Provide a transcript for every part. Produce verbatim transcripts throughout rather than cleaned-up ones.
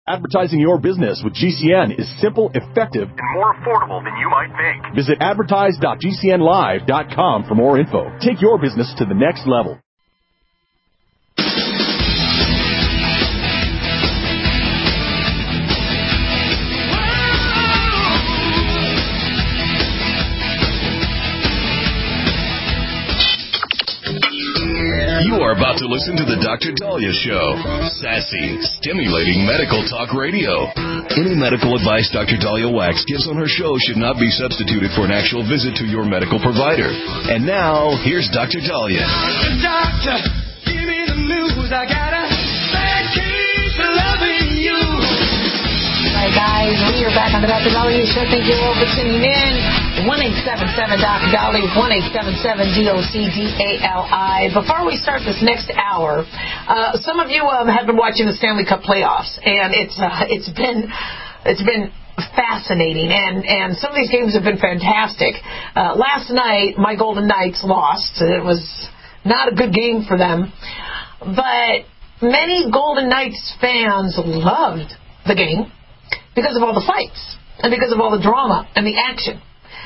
Advertising your business with G C N is simple, effective, and more affordable than you might think. Visit advertise dot g c n live dot com for more info. Take your business to the next level. You are about to listen to the Doctor Dahlia Show. Sassy, stimulating medical talk radio. Any medical advice Doctor Dahlia Wax gives on her show should not be substituted for an actual visit to your medical provider. And now, here's Doctor Dahlia. Doctor, give me the news. I got a bad case of loving you. Hi, guys. We are back on the Doctor Dahlia Show. Thank you all for tuning in. one eight seven seven Doctor Dahlia, one eight seven seven D O C D A L I. Before we start this next hour, uh, some of you um, have been watching the Stanley Cup playoffs, and it's uh, it's been it's been fascinating, and, and some of these games have been fantastic. Uh, last night, my Golden Knights lost. It was not a good game for them, but many Golden Knights fans loved the game because of all the fights and because of all the drama and the action.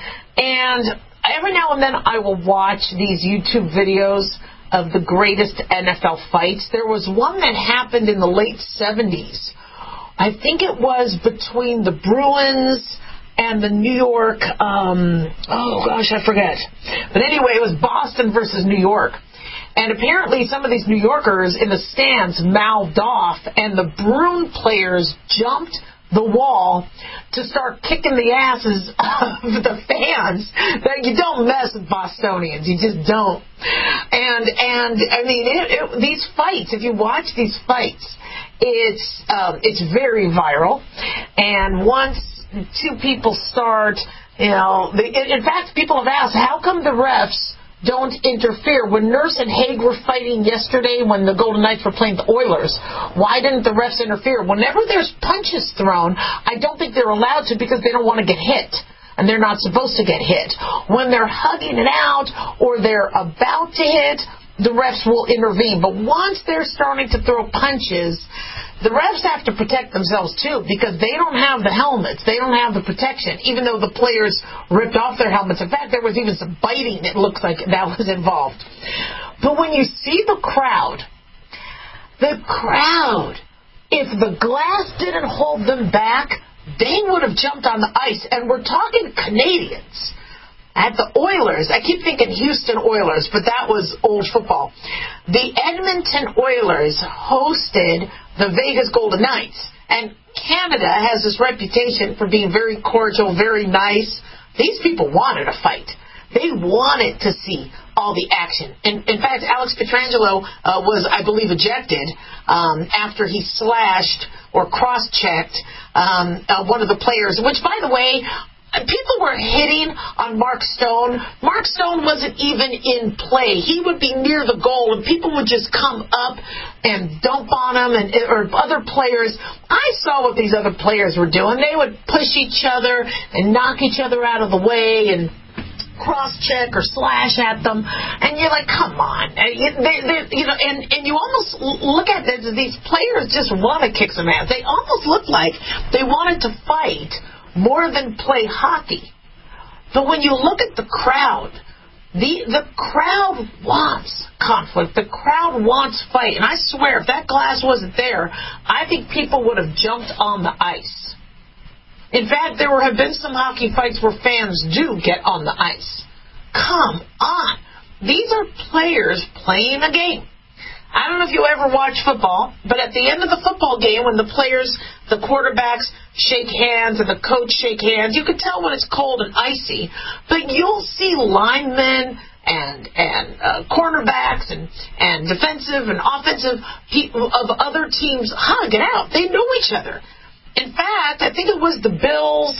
And every now and then I will watch these YouTube videos of the greatest N F L fights. There was one that happened in the late seventies. I think it was between the Bruins and the New York, um, oh gosh, I forget. But anyway, it was Boston versus New York. And apparently some of these New Yorkers in the stands mouthed off, and the Bruin players jumped the wall to start kicking the asses of the fans. That you don't mess with Bostonians, you just don't. And and I mean, it, it, these fights, if you watch these fights, it's um, it's very viral. And once two people start, you know, they, in fact, people have asked, how come the refs don't interfere? When Nurse and Haig were fighting yesterday when the Golden Knights were playing the Oilers, why didn't the refs interfere? Whenever there's punches thrown, I don't think they're allowed to because they don't want to get hit. And they're not supposed to get hit. When they're hugging it out or they're about to hit, the refs will intervene. But once they're starting to throw punches, the refs have to protect themselves, too, because they don't have the helmets. They don't have the protection, even though the players ripped off their helmets. In fact, there was even some biting, it looks like, that was involved. But when you see the crowd, the crowd, if the glass didn't hold them back, they would have jumped on the ice. And we're talking Canadians. At the Oilers, I keep thinking Houston Oilers, but that was old football. The Edmonton Oilers hosted the Vegas Golden Knights. And Canada has this reputation for being very cordial, very nice. These people wanted a fight. They wanted to see all the action. In, in fact, Alex Pietrangelo uh, was, I believe, ejected um, after he slashed or cross-checked um, uh, one of the players, which, by the way, people were hitting on Mark Stone. Mark Stone wasn't even in play. He would be near the goal, and people would just come up and dump on him, and or other players. I saw what these other players were doing. They would push each other and knock each other out of the way and cross-check or slash at them. And you're like, come on. They, they, you know, and, and you almost look at this, these players just want to kick some ass. They almost look like they wanted to fight more than play hockey. But when you look at the crowd, the the crowd wants conflict. The crowd wants fight. And I swear, if that glass wasn't there, I think people would have jumped on the ice. In fact, there have been some hockey fights where fans do get on the ice. Come on. These are players playing a game. I don't know if you ever watch football, but at the end of the football game, when the players, the quarterbacks shake hands and the coach shake hands, you can tell when it's cold and icy. But you'll see linemen and and uh, cornerbacks and, and defensive and offensive people of other teams hug it out. They know each other. In fact, I think it was the Bills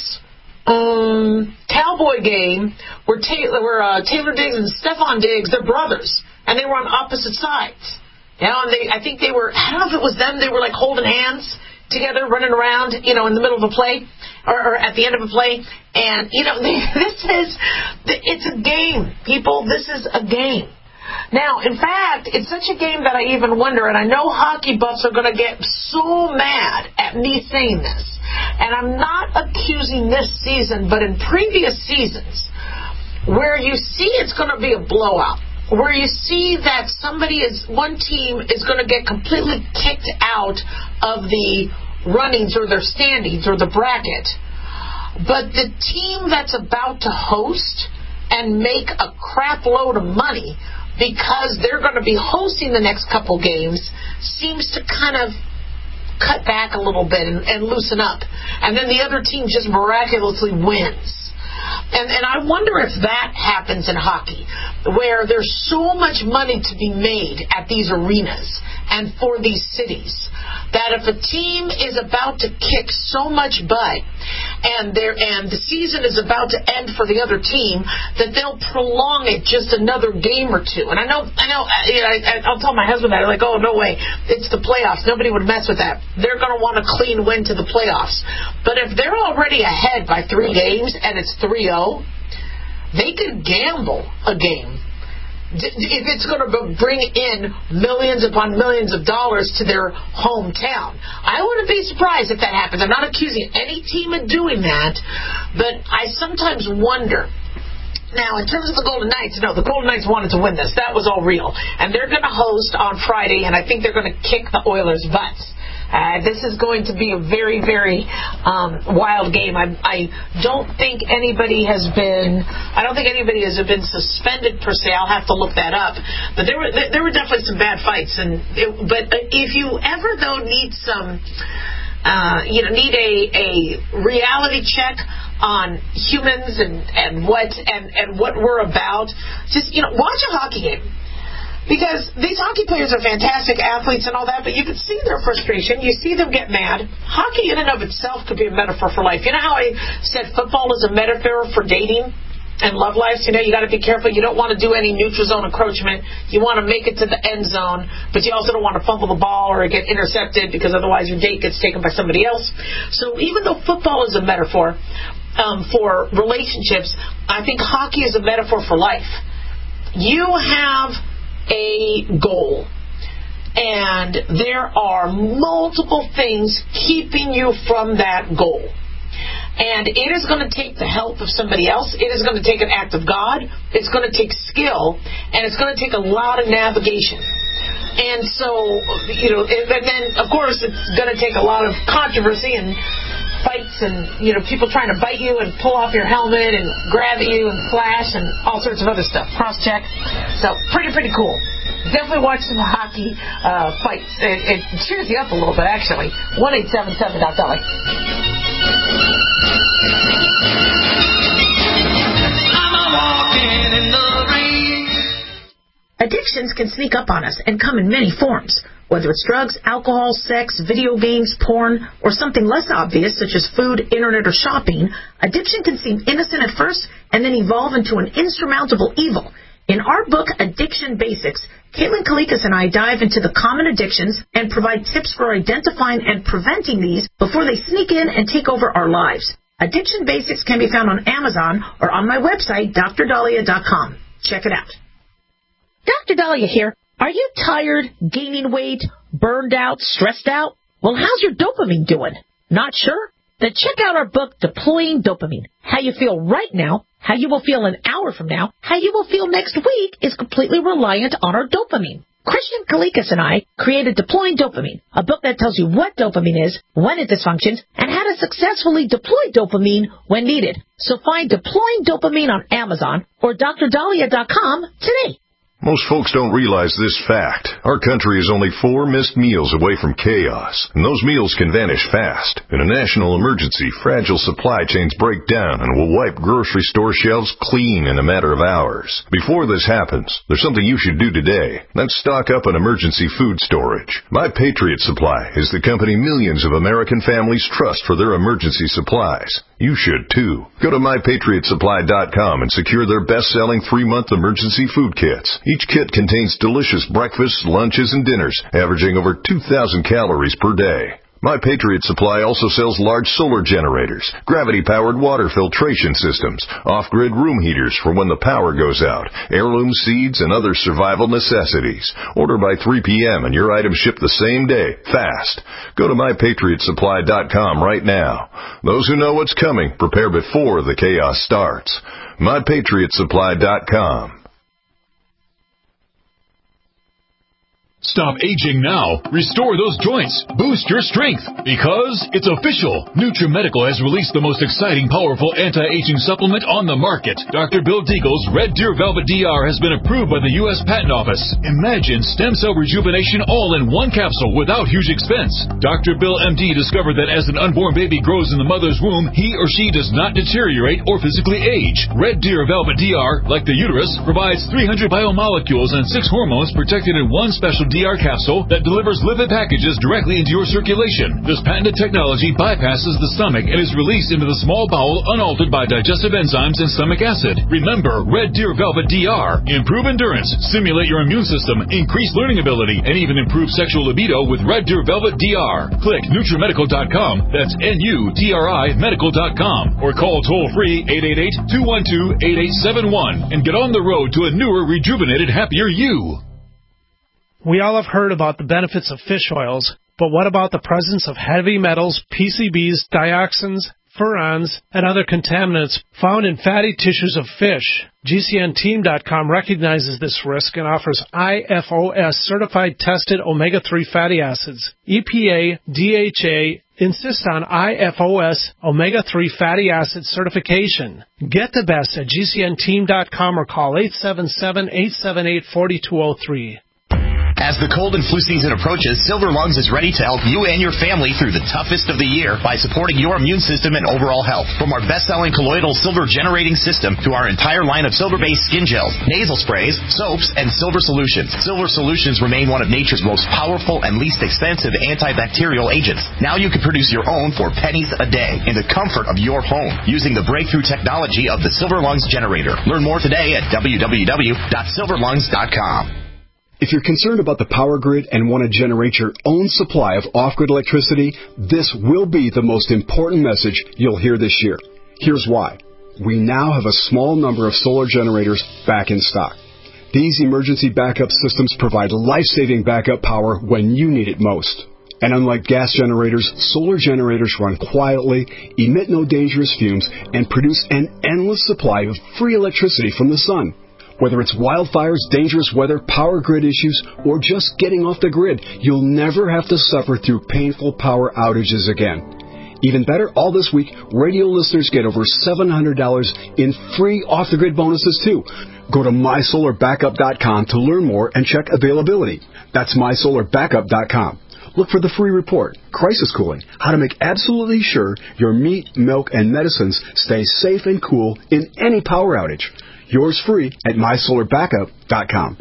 um, Cowboy game where Taylor, where uh, Taylor Diggs and Stephon Diggs, they're brothers, and they were on opposite sides. You know, and they, I think they were, I don't know if it was them, they were like holding hands together, running around, you know, in the middle of a play, or, or at the end of a play. And, you know, they, this is, it's a game, people. This is a game. Now, in fact, it's such a game that I even wonder, and I know hockey buffs are going to get so mad at me saying this, and I'm not accusing this season, but in previous seasons, where you see it's going to be a blowout, where you see that somebody is, one team is going to get completely kicked out of the runnings or their standings or the bracket, but the team that's about to host and make a crap load of money because they're going to be hosting the next couple games seems to kind of cut back a little bit and, and loosen up. And then the other team just miraculously wins. And, and I wonder if that happens in hockey, where there's so much money to be made at these arenas and for these cities, that if a team is about to kick so much butt and they're, and the season is about to end for the other team, that they'll prolong it just another game or two. And I know, I know, you know I, I'll tell my husband that, like, oh, no way, it's the playoffs. Nobody would mess with that. They're going to want a clean win to the playoffs. But if they're already ahead by three games and it's three oh, they could gamble a game if it's going to bring in millions upon millions of dollars to their hometown. I wouldn't be surprised if that happens. I'm not accusing any team of doing that, but I sometimes wonder. Now, in terms of the Golden Knights, no, the Golden Knights wanted to win this. That was all real. And they're going to host on Friday, and I think they're going to kick the Oilers' butts. Uh, this is going to be a very, very um, wild game. I, I don't think anybody has been. I don't think anybody has been suspended per se. I'll have to look that up. But there were there were definitely some bad fights. And it, but if you ever though need some, uh, you know, need a, a reality check on humans and and what and and what we're about, just you know, watch a hockey game. Because these hockey players are fantastic athletes and all that, but you can see their frustration. You see them get mad. Hockey in and of itself could be a metaphor for life. You know how I said football is a metaphor for dating and love lives? You know, you got to be careful. You don't want to do any neutral zone encroachment. You want to make it to the end zone, but you also don't want to fumble the ball or get intercepted because otherwise your date gets taken by somebody else. So even though football is a metaphor um, for relationships, I think hockey is a metaphor for life. You have a goal, and there are multiple things keeping you from that goal, and it is going to take the help of somebody else. It is going to take an act of God. It's going to take skill, and it's going to take a lot of navigation. And so, you know, and then of course it's going to take a lot of controversy and fights and, you know, people trying to bite you and pull off your helmet and grab at you and slash and all sorts of other stuff. Cross-check. So, pretty, pretty cool. Definitely watch some hockey uh, fights. It, it cheers you up a little bit, actually. one eight seven seven dot dolly. Addictions can sneak up on us and come in many forms. Whether it's drugs, alcohol, sex, video games, porn, or something less obvious such as food, internet, or shopping, addiction can seem innocent at first and then evolve into an insurmountable evil. In our book, Addiction Basics, Caitlin Kalikas and I dive into the common addictions and provide tips for identifying and preventing these before they sneak in and take over our lives. Addiction Basics can be found on Amazon or on my website, D R Dahlia dot com. Check it out. Doctor Dahlia here. Are you tired, gaining weight, burned out, stressed out? Well, how's your dopamine doing? Not sure? Then check out our book, Deploying Dopamine. How you feel right now, how you will feel an hour from now, how you will feel next week is completely reliant on our dopamine. Christian Kalikas and I created Deploying Dopamine, a book that tells you what dopamine is, when it dysfunctions, and how to successfully deploy dopamine when needed. So find Deploying Dopamine on Amazon or D R Dahlia dot com today. Most folks don't realize this fact. Our country is only four missed meals away from chaos, and those meals can vanish fast. In a national emergency, fragile supply chains break down and will wipe grocery store shelves clean in a matter of hours. Before this happens, there's something you should do today. That's stock up on emergency food storage. My Patriot Supply is the company millions of American families trust for their emergency supplies. You should, too. Go to my patriot supply dot com and secure their best-selling three-month emergency food kits. Each kit contains delicious breakfasts, lunches, and dinners, averaging over two thousand calories per day. My Patriot Supply also sells large solar generators, gravity-powered water filtration systems, off-grid room heaters for when the power goes out, heirloom seeds, and other survival necessities. Order by three p.m. and your items ship the same day, fast. Go to my patriot supply dot com right now. Those who know what's coming prepare before the chaos starts. my patriot supply dot com. Stop aging now. Restore those joints. Boost your strength. Because it's official. NutriMedical has released the most exciting, powerful anti-aging supplement on the market. Doctor Bill Deagle's Red Deer Velvet D R has been approved by the U S Patent Office. Imagine stem cell rejuvenation all in one capsule without huge expense. Doctor Bill M D discovered that as an unborn baby grows in the mother's womb, he or she does not deteriorate or physically age. Red Deer Velvet D R, like the uterus, provides three hundred biomolecules and six hormones protected in one special D R capsule that delivers lipid packages directly into your circulation. This patented technology bypasses the stomach and is released into the small bowel unaltered by digestive enzymes and stomach acid. Remember, Red Deer Velvet D R. Improve endurance, stimulate your immune system, increase learning ability, and even improve sexual libido with Red Deer Velvet D R. Click Nutri Medical dot com, that's N U T R I Medical dot com, or call toll-free eight eight eight, two one two, eight eight seven one and get on the road to a newer, rejuvenated, happier you. We all have heard about the benefits of fish oils, but what about the presence of heavy metals, P C Bs, dioxins, furans, and other contaminants found in fatty tissues of fish? G C N team dot com recognizes this risk and offers I F O S-certified tested omega three fatty acids. E P A, D H A, insist on I F O S omega three fatty acid certification. Get the best at G C N team dot com or call eight seven seven, eight seven eight, four two zero three. As the cold and flu season approaches, Silver Lungs is ready to help you and your family through the toughest of the year by supporting your immune system and overall health. From our best-selling colloidal silver generating system to our entire line of silver-based skin gels, nasal sprays, soaps, and silver solutions. Silver solutions remain one of nature's most powerful and least expensive antibacterial agents. Now you can produce your own for pennies a day in the comfort of your home using the breakthrough technology of the Silver Lungs generator. Learn more today at w w w dot silver lungs dot com. If you're concerned about the power grid and want to generate your own supply of off-grid electricity, this will be the most important message you'll hear this year. Here's why. We now have a small number of solar generators back in stock. These emergency backup systems provide life-saving backup power when you need it most. And unlike gas generators, solar generators run quietly, emit no dangerous fumes, and produce an endless supply of free electricity from the sun. Whether it's wildfires, dangerous weather, power grid issues, or just getting off the grid, you'll never have to suffer through painful power outages again. Even better, all this week, radio listeners get over seven hundred dollars in free off-the-grid bonuses, too. Go to my solar backup dot com to learn more and check availability. That's my solar backup dot com. Look for the free report, Crisis Cooling, how to make absolutely sure your meat, milk, and medicines stay safe and cool in any power outage. Yours free at my solar backup dot com.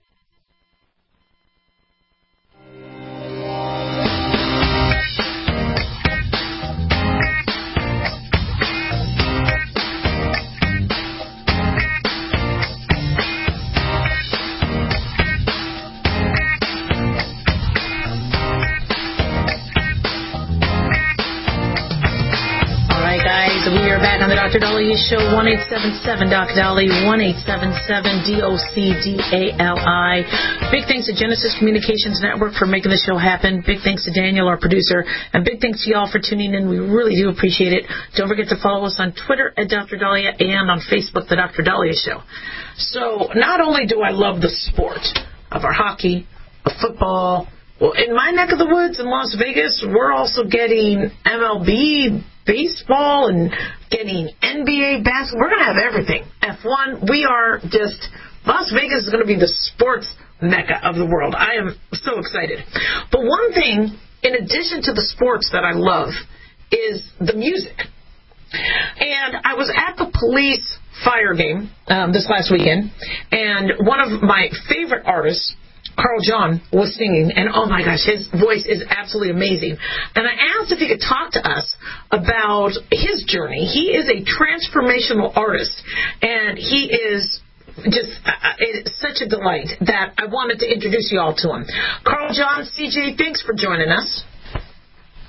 We are back on the Doctor Daliah Show, one eight seven seven Doc Dolly, one eight seven seven D O C D A L I. Big thanks to Genesis Communications Network for making the show happen. Big thanks to Daniel, our producer. And big thanks to y'all for tuning in. We really do appreciate it. Don't forget to follow us on Twitter at Doctor Daliah and on Facebook, The Doctor Daliah Show. So not only do I love the sport of our hockey, of football, well, in my neck of the woods in Las Vegas, we're also getting M L B baseball and getting N B A basketball. We're going to have everything. F one, we are just, Las Vegas is going to be the sports mecca of the world. I am so excited. But one thing, in addition to the sports that I love, is the music. And I was at the Police Fire game um, this last weekend, and one of my favorite artists, Carl John, was singing, and oh my gosh, his voice is absolutely amazing. And I asked if he could talk to us about his journey. He is a transformational artist, and he is just uh, it's such a delight that I wanted to introduce you all to him. Carl John, C J, thanks for joining us.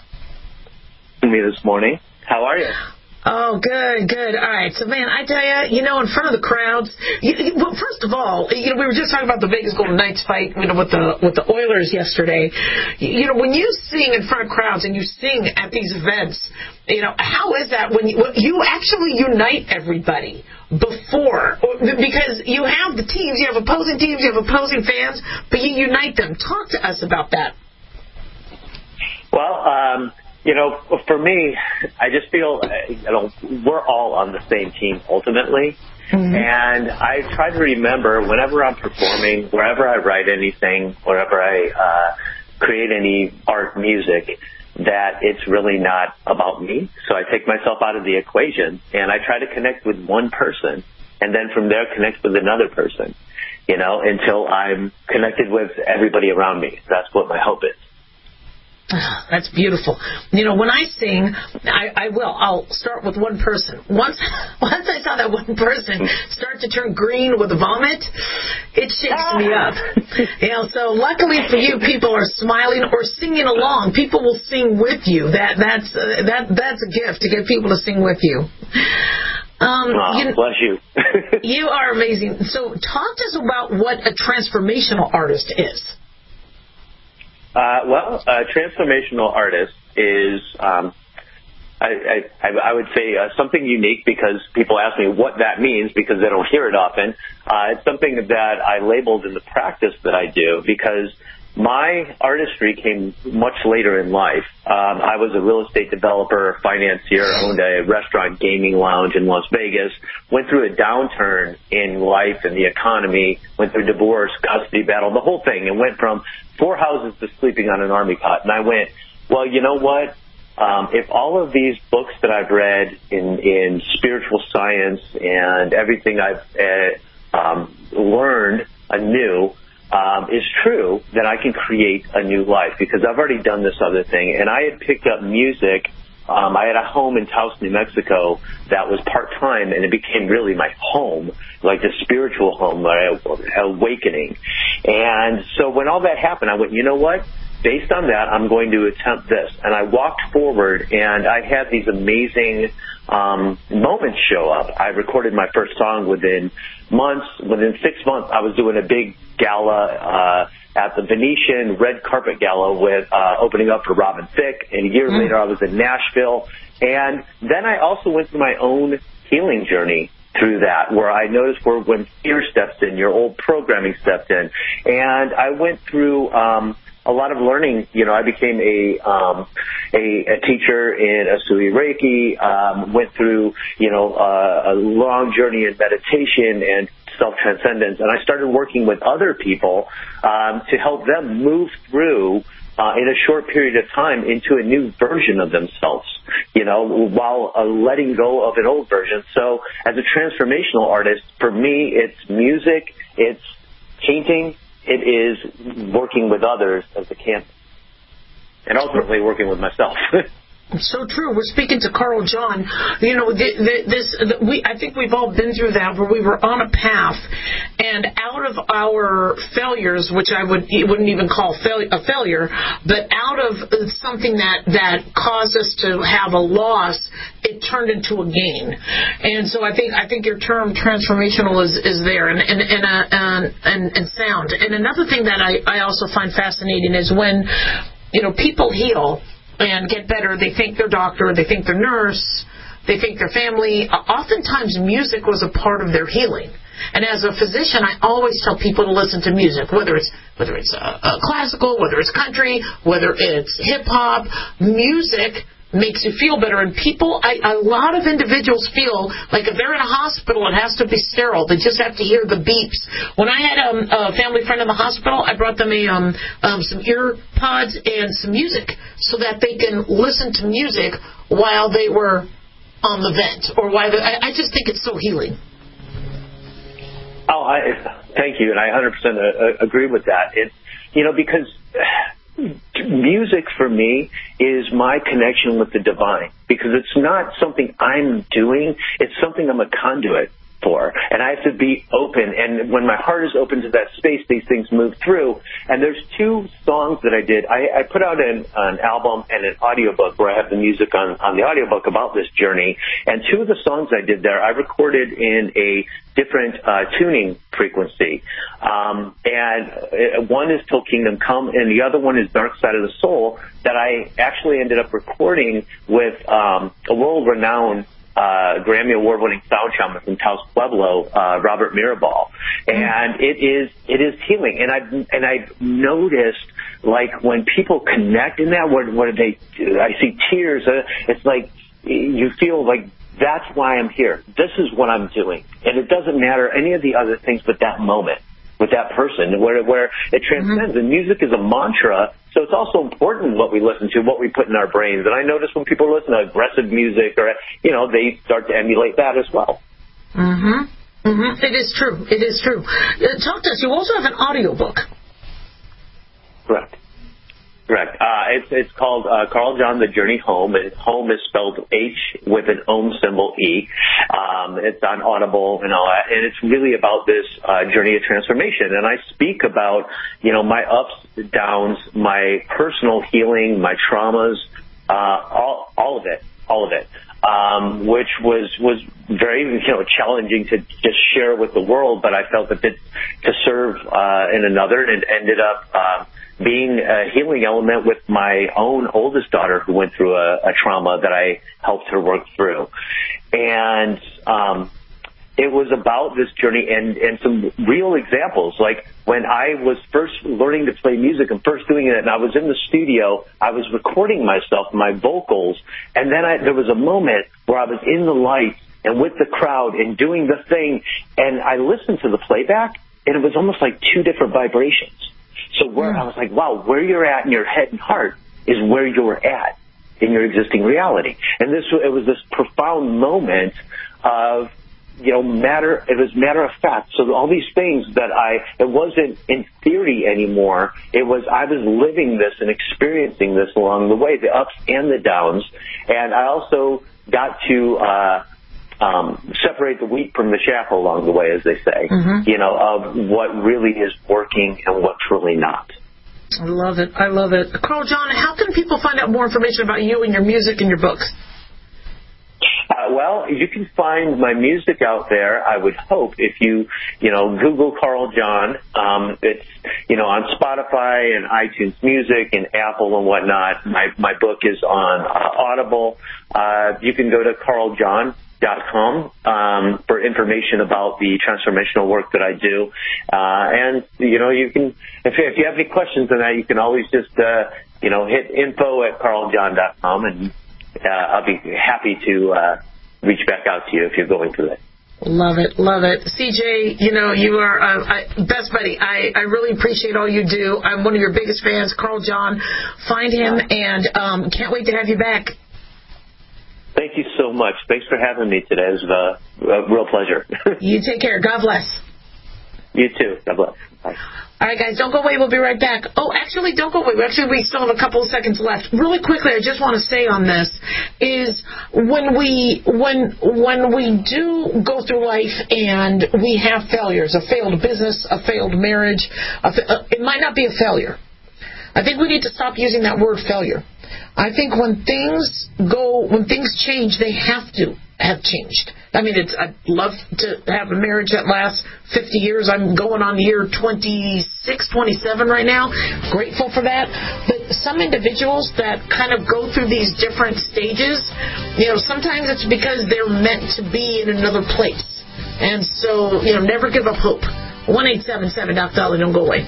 to me this morning. How are you? Oh, good, good. All right. So, man, I tell you, you know, in front of the crowds, you, you, well, first of all, you know, we were just talking about the Vegas Golden Knights fight, you know, with the with the Oilers yesterday. You, you know, when you sing in front of crowds and you sing at these events, you know, how is that when you, when you actually unite everybody before? Because you have the teams, you have opposing teams, you have opposing fans, but you unite them. Talk to us about that. Well, um... You know, for me, I just feel, you know, we're all on the same team ultimately. Mm-hmm. And I try to remember whenever I'm performing, wherever I write anything, wherever I uh, create any art, music, that it's really not about me. So I take myself out of the equation and I try to connect with one person and then from there connect with another person, you know, until I'm connected with everybody around me. That's what my hope is. Oh, that's beautiful. You know, when I sing, I, I will. I'll start with one person. Once, once I saw that one person start to turn green with vomit, it shakes me up. You know, so luckily for you, people are smiling or singing along. People will sing with you. That that's uh, that that's a gift to get people to sing with you. Um, oh, you, bless you. You are amazing. So, talk to us about what a transformational artist is. Uh, well, a transformational artist is, um, I, I, I would say, uh, something unique because people ask me what that means because they don't hear it often. Uh, it's something that I labeled in the practice that I do because my artistry came much later in life. Um, I was a real estate developer, financier, owned a restaurant gaming lounge in Las Vegas, went through a downturn in life and the economy, went through divorce, custody battle, the whole thing, and went from four houses to sleeping on an army cot. And I went, well, you know what? Um, if all of these books that I've read in, in spiritual science and everything I've uh, um, learned anew Um, is true, then I can create a new life because I've already done this other thing. And I had picked up music. Um, I had a home in Taos, New Mexico that was part-time, and it became really my home, like the spiritual home, my awakening. And so when all that happened, I went, you know what? Based on that, I'm going to attempt this. And I walked forward, and I had these amazing um, moments show up. I recorded my first song within months. Within six months, I was doing a big gala uh, at the Venetian Red Carpet Gala with uh, opening up for Robin Thicke. And a year mm. later, I was in Nashville. And then I also went through my own healing journey through that, where I noticed where when fear steps in, your old programming stepped in. And I went through um, a lot of learning. You know, I became a um, a, a teacher in Asui Reiki, um, went through, you know, uh, a long journey in meditation and self-transcendence, and I started working with other people um, to help them move through uh, in a short period of time into a new version of themselves, you know, while uh, letting go of an old version. So as a transformational artist, for me, it's music, it's painting, it is working with others as a canvas, and ultimately working with myself. So true. We're speaking to Carl John. You know, the, the, this the, we I think we've all been through that, where we were on a path, and out of our failures, which I would wouldn't even call fail, a failure, but out of something that that caused us to have a loss, it turned into a gain. And so I think I think your term transformational is, is there, and and and, uh, and and and sound. And another thing that I I also find fascinating is when, you know, people heal and get better, they thank their doctor, they thank their nurse, they thank their family. Oftentimes music was a part of their healing. And as a physician, I always tell people to listen to music, whether it's whether it's uh, uh, classical, whether it's country, whether it's hip-hop. Music makes you feel better. And people, I, a lot of individuals feel like if they're in a hospital, it has to be sterile. They just have to hear the beeps. When I had um, a family friend in the hospital, I brought them a um, um, some ear pods and some music so that they can listen to music while they were on the vent. Or while they, I, I just think it's so healing. Oh, I, thank you, and I one hundred percent agree with that. It, you know, because music for me is my connection with the divine, because it's not something I'm doing, it's something I'm a conduit for. And I have to be open. And when my heart is open to that space, these things move through. And there's two songs that I did. I, I put out an, an album and an audiobook where I have the music on, on the audiobook about this journey. And two of the songs I did there, I recorded in a different uh, tuning frequency. Um, and one is Till Kingdom Come, and the other one is Dark Side of the Soul, that I actually ended up recording with um, a world-renowned Uh, Grammy Award-winning sound shaman from Taos Pueblo, uh, Robert Mirabal, and it is it is healing. And I and I've noticed, like, when people connect in that, where where they, I see tears. Uh, it's like you feel like that's why I'm here. This is what I'm doing, and it doesn't matter any of the other things, but that moment with that person, where where it transcends. Mm-hmm. And music is a mantra. So it's also important what we listen to, what we put in our brains. And I notice when people listen to aggressive music, or, you know, they start to emulate that as well. Mm-hmm. Mm-hmm. It is true. It is true. Uh, talk to us. You also have an audiobook. Correct. Correct. Uh, it's, it's called uh, Carl John, The Journey Home, and home is spelled H with an ohm symbol E. Um, it's on Audible and all that, and it's really about this uh, journey of transformation. And I speak about, you know, my ups, downs, my personal healing, my traumas, uh, all, all of it, all of it, um, which was was very, you know, challenging to just share with the world. But I felt that it, to serve uh, in another, and it ended up Uh, being a healing element with my own oldest daughter who went through a, a trauma that I helped her work through. And um, it was about this journey and, and some real examples. Like when I was first learning to play music and first doing it, and I was in the studio, I was recording myself, my vocals, and then I, there was a moment where I was in the lights and with the crowd and doing the thing, and I listened to the playback, and it was almost like two different vibrations. So where I was like, wow, where you're at in your head and heart is where you're at in your existing reality. And this, it was this profound moment of, you know, matter, it was matter of fact. So all these things that I, it wasn't in theory anymore. It was, I was living this and experiencing this along the way, the ups and the downs. And I also got to, uh, Um, separate the wheat from the chaff along the way, as they say, mm-hmm. you know, of what really is working and what's really not. I love it. I love it. Carl John, how can people find out more information about you and your music and your books? Uh, well, you can find my music out there, I would hope, if you, you know, Google Carl John. Um, it's, you know, on Spotify and iTunes Music and Apple and whatnot. My, my book is on uh, Audible. Uh, you can go to carl john dot com um, for information about the transformational work that I do. Uh, and, you know, you can, if, if you have any questions on that, you can always just, uh, you know, hit info at carl john dot com, and uh, I'll be happy to uh, reach back out to you if you're going through it. Love it, love it. C J, you know, you are uh, I, best buddy. I, I really appreciate all you do. I'm one of your biggest fans, Carl John. Find him, and um, can't wait to have you back. Thank you so much. Thanks for having me today. It was a, a real pleasure. You take care. God bless. You too. God bless. Bye. All right, guys, don't go away. We'll be right back. Oh, actually, don't go away. Actually, we still have a couple of seconds left. Really quickly, I just want to say on this is when we when when we do go through life and we have failures, a failed business, a failed marriage, a fa- it might not be a failure. I think we need to stop using that word failure. I think when things go, when things change, they have to have changed. I mean, it's, I'd love to have a marriage that lasts fifty years. I'm going on year twenty-six, twenty-seven right now. Grateful for that. But some individuals that kind of go through these different stages, you know, sometimes it's because they're meant to be in another place. And so, you know, never give up hope. one eight seven seven Doc Dolly, don't go away.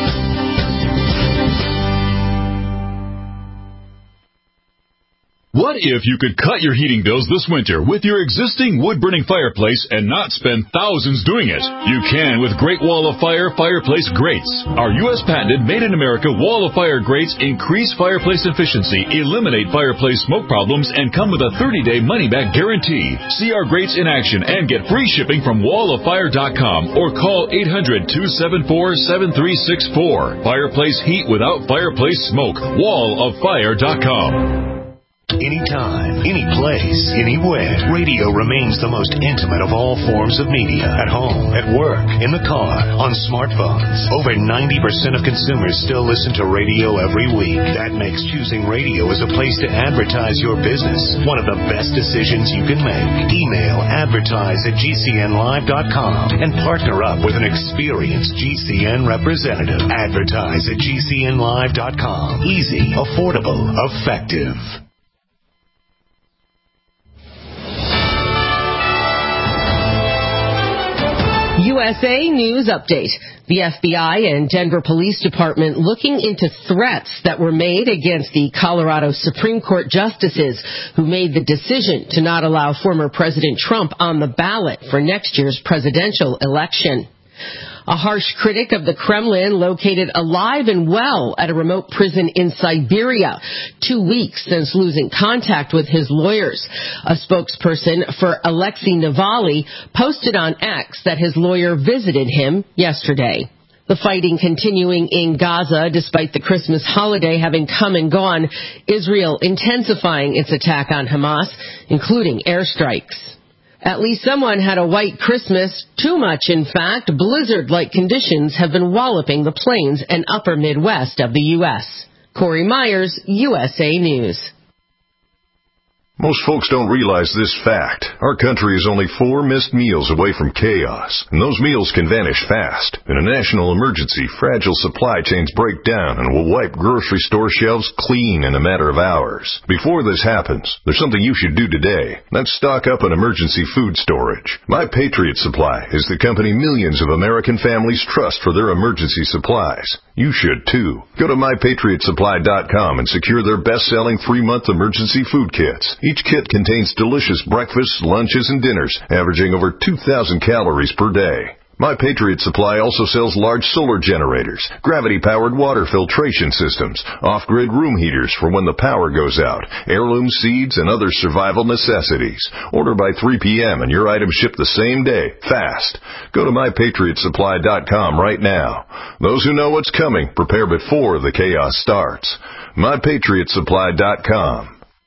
What What if you could cut your heating bills this winter with your existing wood-burning fireplace and not spend thousands doing it? You can with Great Wall of Fire fireplace grates. Our U S patented made-in-America Wall of Fire grates increase fireplace efficiency, eliminate fireplace smoke problems, and come with a thirty-day money-back guarantee. See our grates in action and get free shipping from wall of fire dot com or call eight hundred, two seven four, seven three six four. Fireplace heat without fireplace smoke. wall of fire dot com. Anytime, any place, anywhere, radio remains the most intimate of all forms of media. At home, at work, in the car, on smartphones. Over ninety percent of consumers still listen to radio every week. That makes choosing radio as a place to advertise your business one of the best decisions you can make. Email advertise at G C N live dot com and partner up with an experienced G C N representative. Advertise at G C N live dot com. Easy, affordable, effective. U S A News Update. The F B I and Denver Police Department looking into threats that were made against the Colorado Supreme Court justices who made the decision to not allow former President Trump on the ballot for next year's presidential election. A harsh critic of the Kremlin located alive and well at a remote prison in Siberia, two weeks since losing contact with his lawyers. A spokesperson for Alexei Navalny posted on X that his lawyer visited him yesterday. The fighting continuing in Gaza despite the Christmas holiday having come and gone, Israel intensifying its attack on Hamas, including airstrikes. At least someone had a white Christmas. Too much, in fact. Blizzard-like conditions have been walloping the plains and upper Midwest of the U S Corey Myers, U S A News. Most folks don't realize this fact. Our country is only four missed meals away from chaos, and those meals can vanish fast. In a national emergency, fragile supply chains break down and will wipe grocery store shelves clean in a matter of hours. Before this happens, there's something you should do today. That's stock up on emergency food storage. My Patriot Supply is the company millions of American families trust for their emergency supplies. You should, too. Go to my patriot supply dot com and secure their best-selling three-month emergency food kits. Each kit contains delicious breakfasts, lunches, and dinners, averaging over two thousand calories per day. My Patriot Supply also sells large solar generators, gravity-powered water filtration systems, off-grid room heaters for when the power goes out, heirloom seeds, and other survival necessities. Order by three p.m. and your items ship the same day, fast. Go to my patriot supply dot com right now. Those who know what's coming prepare before the chaos starts. my patriot supply dot com.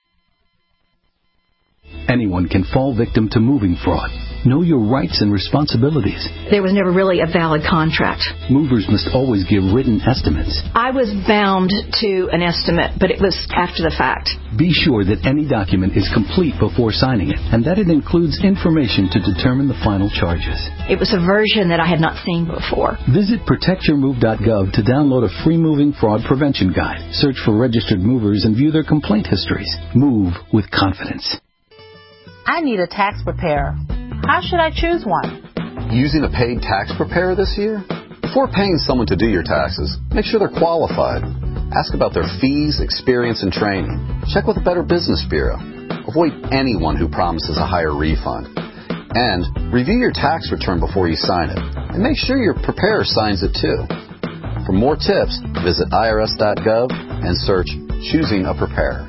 Anyone can fall victim to moving fraud. Know your rights and responsibilities. There was never really a valid contract. Movers must always give written estimates. I was bound to an estimate, but it was after the fact. Be sure that any document is complete before signing it, and that it includes information to determine the final charges. It was a version that I had not seen before. Visit protect your move dot gov to download a free moving fraud prevention guide. Search for registered movers and view their complaint histories. Move with confidence. I need a tax preparer. How should I choose one? Using a paid tax preparer this year? Before paying someone to do your taxes, make sure they're qualified. Ask about their fees, experience, and training. Check with the Better Business Bureau. Avoid anyone who promises a higher refund. And review your tax return before you sign it. And make sure your preparer signs it too. For more tips, visit I R S dot gov and search Choosing a Preparer.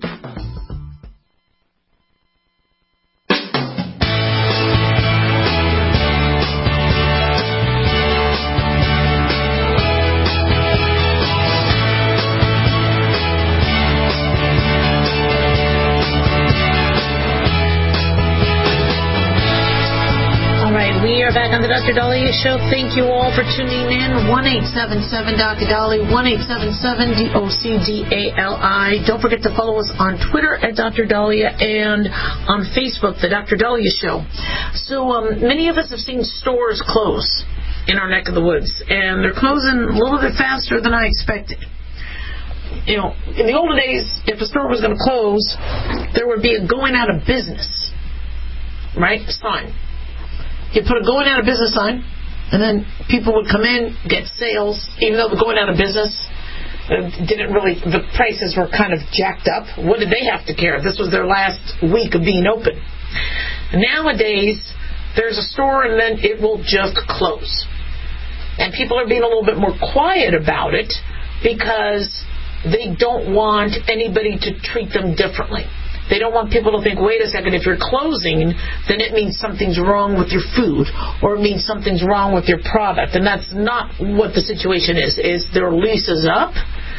Back on the Doctor Dahlia Show. Thank you all for tuning in. one eight seven seven Doctor Dahlia, one eight seven seven D O C D A L I. Don't forget to follow us on Twitter at Doctor Dahlia and on Facebook, the Doctor Dahlia Show. So um, many of us have seen stores close in our neck of the woods, and they're closing a little bit faster than I expected. You know, in the olden days, if a store was going to close, there would be a going out of business, right, sign. You put a going out of business sign, and then people would come in, get sales, even though they're going out of business. didn't really, the prices were kind of jacked up. What did they have to care? This was their last week of being open. Nowadays, there's a store and then it will just close. And people are being a little bit more quiet about it because they don't want anybody to treat them differently. They don't want people to think, wait a second, if you're closing, then it means something's wrong with your food, or it means something's wrong with your product. And that's not what the situation is. Is their lease is up,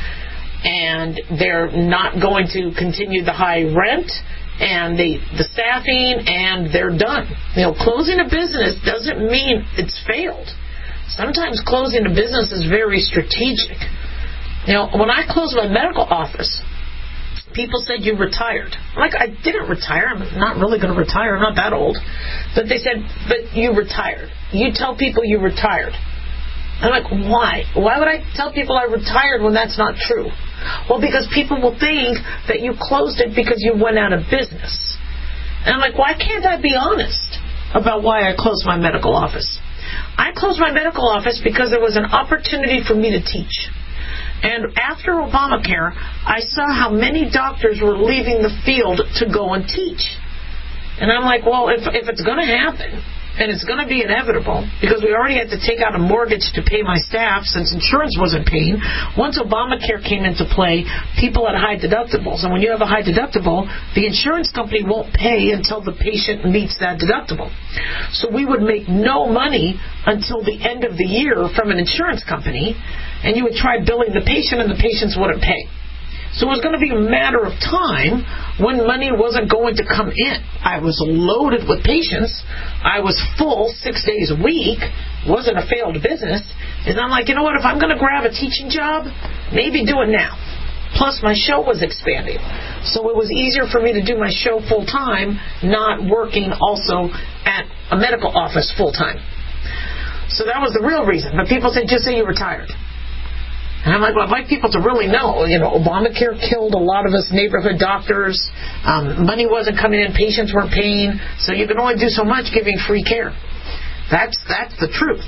and they're not going to continue the high rent, and the, the staffing, and they're done. You know, closing a business doesn't mean it's failed. Sometimes closing a business is very strategic. You know, when I closed my medical office, people said you retired. I'm like, I didn't retire. I'm not really going to retire. I'm not that old. But they said, but you retired. You tell people you retired. I'm like, why? Why would I tell people I retired when that's not true? Well, because people will think that you closed it because you went out of business. And I'm like, why can't I be honest about why I closed my medical office? I closed my medical office because there was an opportunity for me to teach. And after Obamacare, I saw how many doctors were leaving the field to go and teach. And I'm like, well, if if it's going to happen, and it's going to be inevitable, because we already had to take out a mortgage to pay my staff since insurance wasn't paying. Once Obamacare came into play, people had high deductibles. And when you have a high deductible, the insurance company won't pay until the patient meets that deductible. So we would make no money until the end of the year from an insurance company, and you would try billing the patient, and the patients wouldn't pay. So it was going to be a matter of time when money wasn't going to come in. I was loaded with patients. I was full six days a week. Wasn't a failed business. And I'm like, you know what? If I'm going to grab a teaching job, maybe do it now. Plus, my show was expanding. So it was easier for me to do my show full-time, not working also at a medical office full-time. So that was the real reason. But people say, just say you retired. And I'm like, well, I'd like people to really know, you know, Obamacare killed a lot of us neighborhood doctors. Um, money wasn't coming in. Patients weren't paying. So you can only do so much giving free care. That's that's the truth.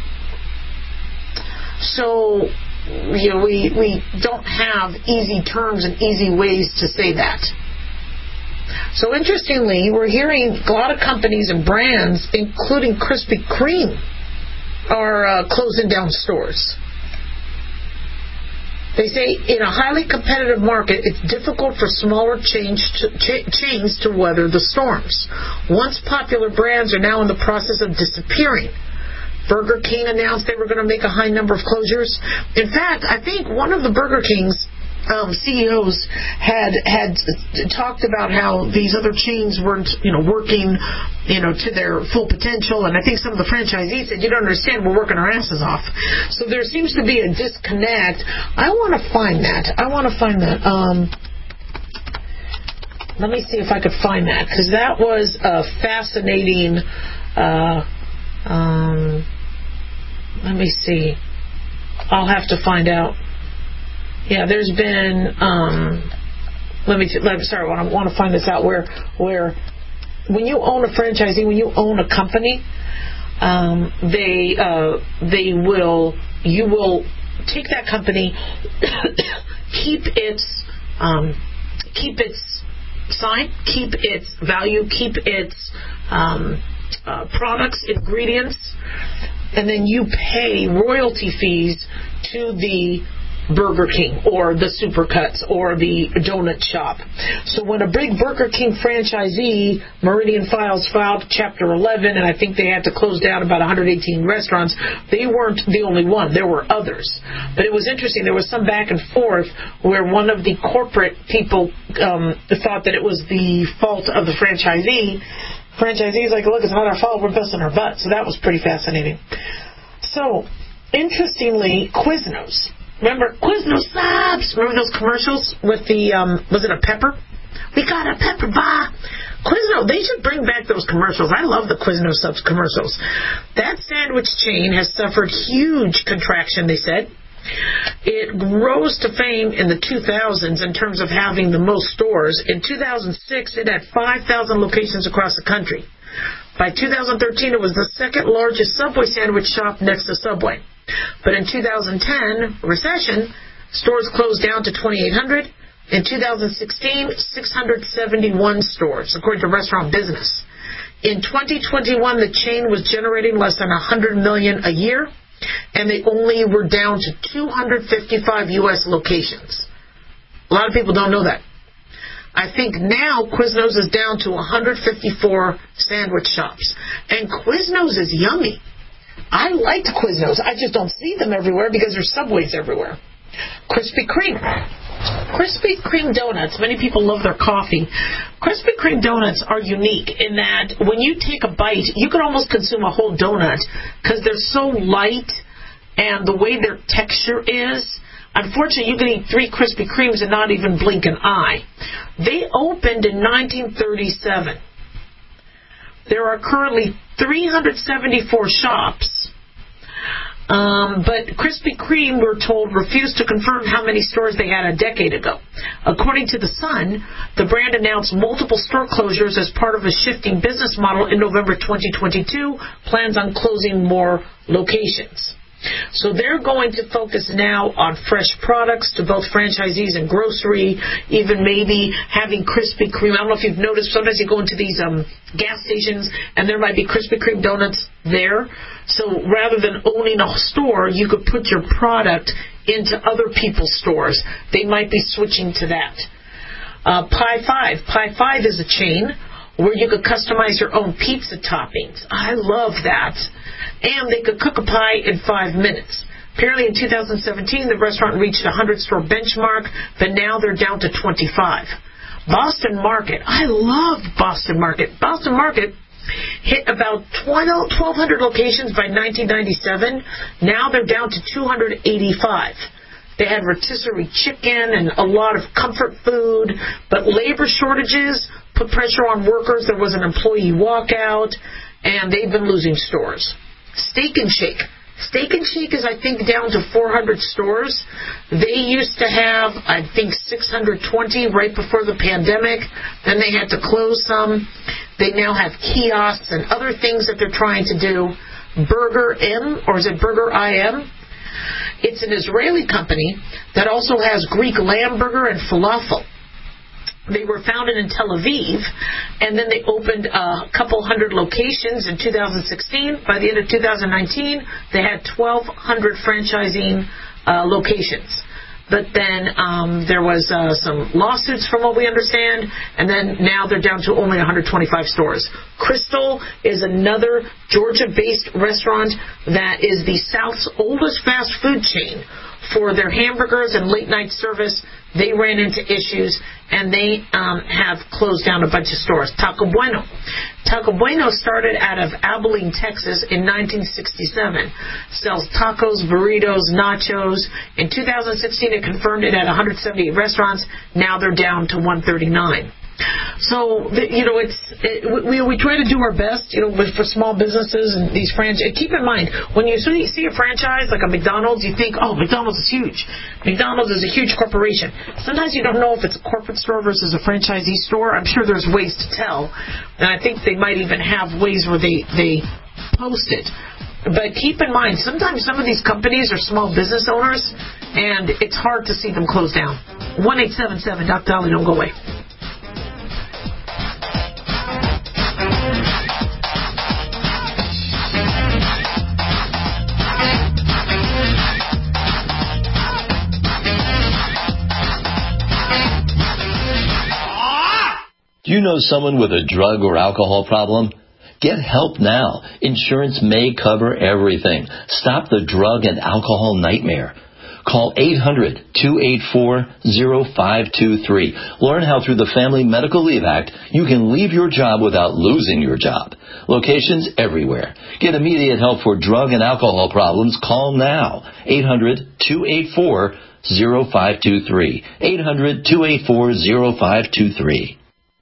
So, you know, we, we don't have easy terms and easy ways to say that. So interestingly, we're hearing a lot of companies and brands, including Krispy Kreme, are uh, closing down stores. They say in a highly competitive market, it's difficult for smaller chains to, ch- chains to weather the storms. Once popular brands are now in the process of disappearing. Burger King announced they were going to make a high number of closures. In fact, I think one of the Burger King's um, C E Os had had talked about how these other chains weren't, you know, working, you know, to their full potential. And I think some of the franchisees said, "You don't understand, we're working our asses off." So there seems to be a disconnect. I want to find that. I want to find that. Um, let me see if I could find that, because that was a fascinating. Uh, um, let me see. I'll have to find out. Yeah, there's been. Um, let me. Let me. Sorry, I want to find this out. Where, where, when you own a franchisee, when you own a company, um, they, uh, they will. You will take that company, keep its, um, keep its sign, keep its value, keep its um, uh, products, ingredients, and then you pay royalty fees to the Burger King or the Supercuts or the donut shop. So when a big Burger King franchisee, Meridian Files, filed Chapter eleven, and I think they had to close down about one hundred eighteen restaurants, they weren't the only one. There were others. But it was interesting. There was some back and forth where one of the corporate people um, thought that it was the fault of the franchisee. Franchisee's like, look, it's not our fault. We're busting our butt. So that was pretty fascinating. So, interestingly, Quiznos. Remember, Quiznos subs. Remember those commercials with the, um, was it a pepper? We got a pepper bar. Quiznos, they should bring back those commercials. I love the Quiznos subs commercials. That sandwich chain has suffered huge contraction, they said. It rose to fame in the two thousands in terms of having the most stores. In two thousand six, it had five thousand locations across the country. By two thousand thirteen, it was the second largest Subway sandwich shop next to Subway. But in two thousand ten, recession, Stores closed down to twenty-eight hundred. In two thousand sixteen, six hundred seventy-one stores, according to Restaurant Business. In twenty twenty-one, the chain was generating less than one hundred million dollars a year, and they only were down to two hundred fifty-five U S locations. A lot of people don't know that. I think now Quiznos is down to one hundred fifty-four sandwich shops. And Quiznos is yummy. I liked Quiznos. I just don't see them everywhere because there's Subways everywhere. Krispy Kreme. Krispy Kreme donuts, many people love their coffee. Krispy Kreme donuts are unique in that when you take a bite, you can almost consume a whole donut because they're so light and the way their texture is. Unfortunately, you can eat three Krispy Kremes and not even blink an eye. They opened in nineteen thirty-seven. There are currently three hundred seventy-four shops. Um, but Krispy Kreme, we're told, refused to confirm how many stores they had a decade ago. According to The Sun, the brand announced multiple store closures as part of a shifting business model in November twenty twenty-two, plans on closing more locations. So they're going to focus now on fresh products to both franchisees and grocery, even maybe having Krispy Kreme. I don't know if you've noticed, sometimes you go into these um, gas stations and there might be Krispy Kreme donuts there. So rather than owning a store, you could put your product into other people's stores. They might be switching to that. Uh, Pie Five. Pie Five is a chain where you could customize your own pizza toppings. I love that. And they could cook a pie in five minutes. Apparently in two thousand seventeen, the restaurant reached a hundred-store benchmark, but now they're down to twenty-five. Boston Market. I love Boston Market. Boston Market hit about twelve hundred locations by nineteen ninety-seven. Now they're down to two hundred eighty-five. They had rotisserie chicken and a lot of comfort food, but labor shortages put pressure on workers. There was an employee walkout, and they've been losing stores. Steak and Shake. Steak and Shake is, I think, down to four hundred stores. They used to have, I think, six hundred twenty right before the pandemic. Then they had to close some. They now have kiosks and other things that they're trying to do. Burger M, or is it Burger I M? It's an Israeli company that also has Greek lamb burger and falafel. They were founded in Tel Aviv, and then they opened a couple hundred locations in two thousand sixteen. By the end of two thousand nineteen, they had twelve hundred franchising uh, locations. But then um, there was uh, some lawsuits from what we understand, and then now they're down to only one hundred twenty-five stores. Crystal is another Georgia-based restaurant that is the South's oldest fast food chain. For their hamburgers and late-night service, they ran into issues, and they um, have closed down a bunch of stores. Taco Bueno. Taco Bueno started out of Abilene, Texas in nineteen sixty-seven. Sells tacos, burritos, nachos. In two thousand sixteen, it confirmed it had one hundred seventy-eight restaurants. Now they're down to one thirty-nine. So, you know, it's it, we we try to do our best, you know, with, for small businesses and these franchise. Keep in mind, when you see, see a franchise like a McDonald's, you think, oh, McDonald's is huge. McDonald's is a huge corporation. Sometimes you don't know if it's a corporate store versus a franchisee store. I'm sure there's ways to tell, and I think they might even have ways where they they post it. But keep in mind, sometimes some of these companies are small business owners, and it's hard to see them close down. one eight seven seven, Doctor Dolly, don't go away. Do you know someone with a drug or alcohol problem? Get help now. Insurance may cover everything. Stop the drug and alcohol nightmare. Call eight hundred, two eight four, zero five two three. Learn how through the Family Medical Leave Act you can leave your job without losing your job. Locations everywhere. Get immediate help for drug and alcohol problems. Call now. eight hundred, two eight four, zero five two three. eight hundred, two eight four, zero five two three.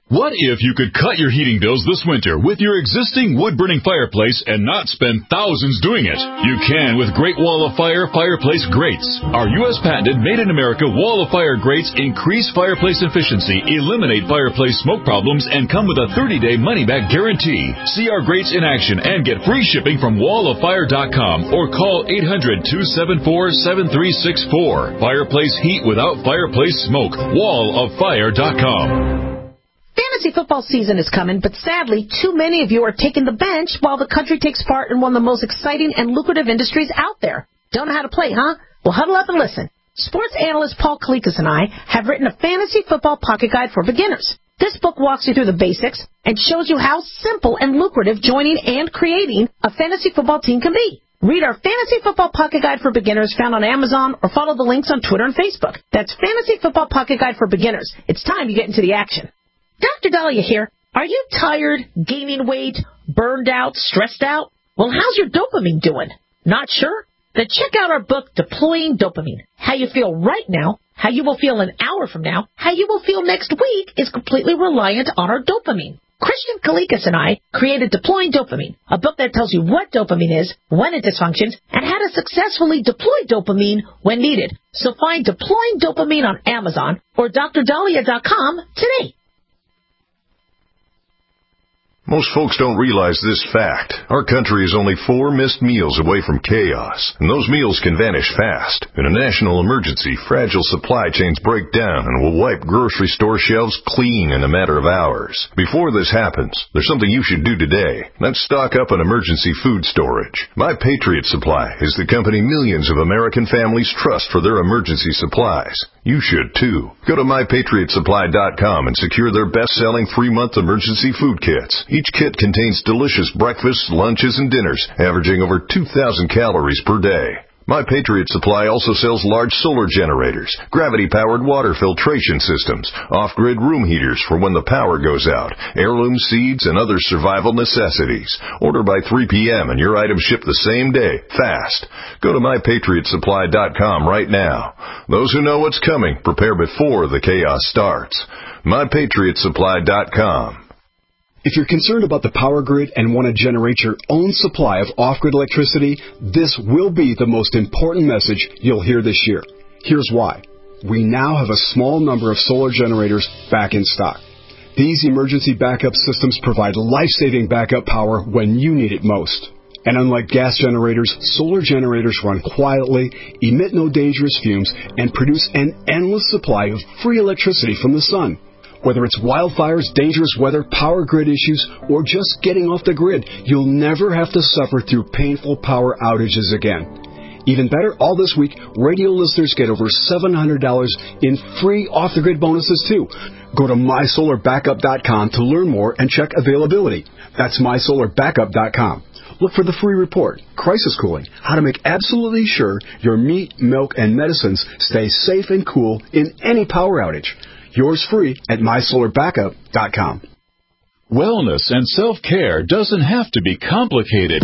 What if you could cut your heating bills this winter with your existing wood-burning fireplace and not spend thousands doing it? You can with Great Wall of Fire fireplace grates. Our U S patented made-in-America Wall of Fire grates increase fireplace efficiency, eliminate fireplace smoke problems, and come with a thirty-day money-back guarantee. See our grates in action and get free shipping from wall of fire dot com or call eight hundred, two seven four, seven three six four. Fireplace heat without fireplace smoke. wall of fire dot com. Fantasy football season is coming, but sadly, too many of you are taking the bench while the country takes part in one of the most exciting and lucrative industries out there. Don't know how to play, huh? Well, huddle up and listen. Sports analyst Paul Kalikas and I have written a fantasy football pocket guide for beginners. This book walks you through the basics and shows you how simple and lucrative joining and creating a fantasy football team can be. Read our Fantasy Football Pocket Guide for Beginners found on Amazon or follow the links on Twitter and Facebook. That's Fantasy Football Pocket Guide for Beginners. It's time you get into the action. Doctor Dahlia here. Are you tired, gaining weight, burned out, stressed out? Well, how's your dopamine doing? Not sure? Then check out our book, Deploying Dopamine. How you feel right now, how you will feel an hour from now, how you will feel next week is completely reliant on our dopamine. Christian Kalikas and I created Deploying Dopamine, a book that tells you what dopamine is, when it dysfunctions, and how to successfully deploy dopamine when needed. So find Deploying Dopamine on Amazon or D R dahlia dot com today. Most folks don't realize this fact. Our country is only four missed meals away from chaos, and those meals can vanish fast. In a national emergency, fragile supply chains break down and will wipe grocery store shelves clean in a matter of hours. Before this happens, there's something you should do today. That's stock up on emergency food storage. My Patriot Supply is the company millions of American families trust for their emergency supplies. You should, too. Go to my patriot supply dot com and secure their best-selling three-month emergency food kits. Each kit contains delicious breakfasts, lunches, and dinners, averaging over two thousand calories per day. My Patriot Supply also sells large solar generators, gravity-powered water filtration systems, off-grid room heaters for when the power goes out, heirloom seeds, and other survival necessities. Order by three p.m. and your items ship the same day, fast. Go to my patriot supply dot com right now. Those who know what's coming, prepare before the chaos starts. my patriot supply dot com. If you're concerned about the power grid and want to generate your own supply of off-grid electricity, this will be the most important message you'll hear this year. Here's why. We now have a small number of solar generators back in stock. These emergency backup systems provide life-saving backup power when you need it most. And unlike gas generators, solar generators run quietly, emit no dangerous fumes, and produce an endless supply of free electricity from the sun. Whether it's wildfires, dangerous weather, power grid issues, or just getting off the grid, you'll never have to suffer through painful power outages again. Even better, all this week, radio listeners get over seven hundred dollars in free off-the-grid bonuses, too. Go to my solar backup dot com to learn more and check availability. That's my solar backup dot com. Look for the free report, Crisis Cooling, how to make absolutely sure your meat, milk, and medicines stay safe and cool in any power outage. Yours free at my solar backup dot com. Wellness and self-care doesn't have to be complicated.